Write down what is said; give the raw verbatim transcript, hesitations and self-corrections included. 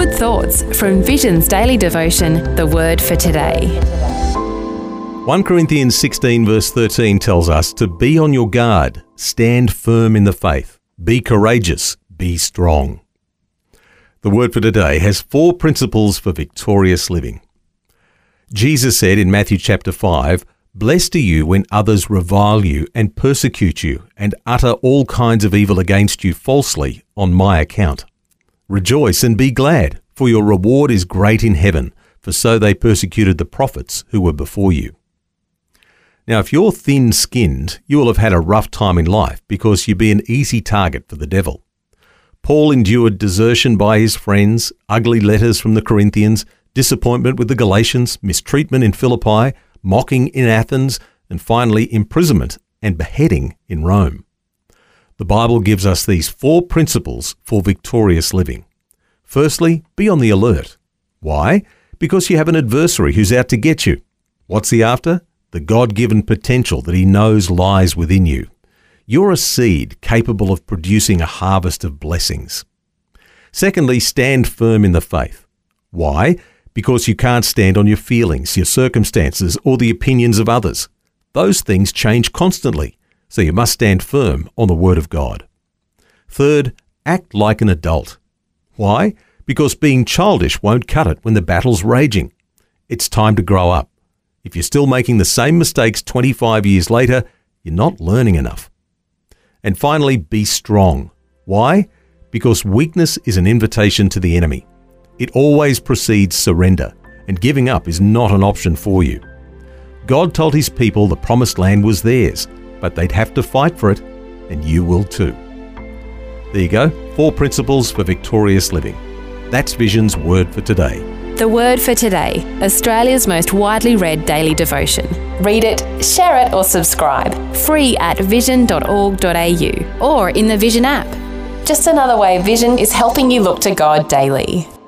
Good thoughts from Vision's daily devotion, The Word for Today. First Corinthians sixteen verse thirteen tells us to be on your guard, stand firm in the faith, be courageous, be strong. The Word for Today has four principles for victorious living. Jesus said in Matthew chapter five, "Blessed are you when others revile you and persecute you and utter all kinds of evil against you falsely on my account. Rejoice and be glad, for your reward is great in heaven, for so they persecuted the prophets who were before you." Now, if you're thin-skinned, you will have had a rough time in life because you'd be an easy target for the devil. Paul endured desertion by his friends, ugly letters from the Corinthians, disappointment with the Galatians, mistreatment in Philippi, mocking in Athens, and finally imprisonment and beheading in Rome. The Bible gives us these four principles for victorious living. Firstly, be on the alert. Why? Because you have an adversary who's out to get you. What's he after? The God-given potential that he knows lies within you. You're a seed capable of producing a harvest of blessings. Secondly, stand firm in the faith. Why? Because you can't stand on your feelings, your circumstances, or the opinions of others. Those things change constantly, so you must stand firm on the Word of God. Third, act like an adult. Why? Because being childish won't cut it when the battle's raging. It's time to grow up. If you're still making the same mistakes twenty-five years later, you're not learning enough. And finally, be strong. Why? Because weakness is an invitation to the enemy. It always precedes surrender, and giving up is not an option for you. God told his people the promised land was theirs, but they'd have to fight for it, and you will too. There you go, four principles for victorious living. That's Vision's Word for Today. The Word for Today, Australia's most widely read daily devotion. Read it, share it or subscribe. Free at vision dot org dot a u or in the Vision app. Just another way Vision is helping you look to God daily.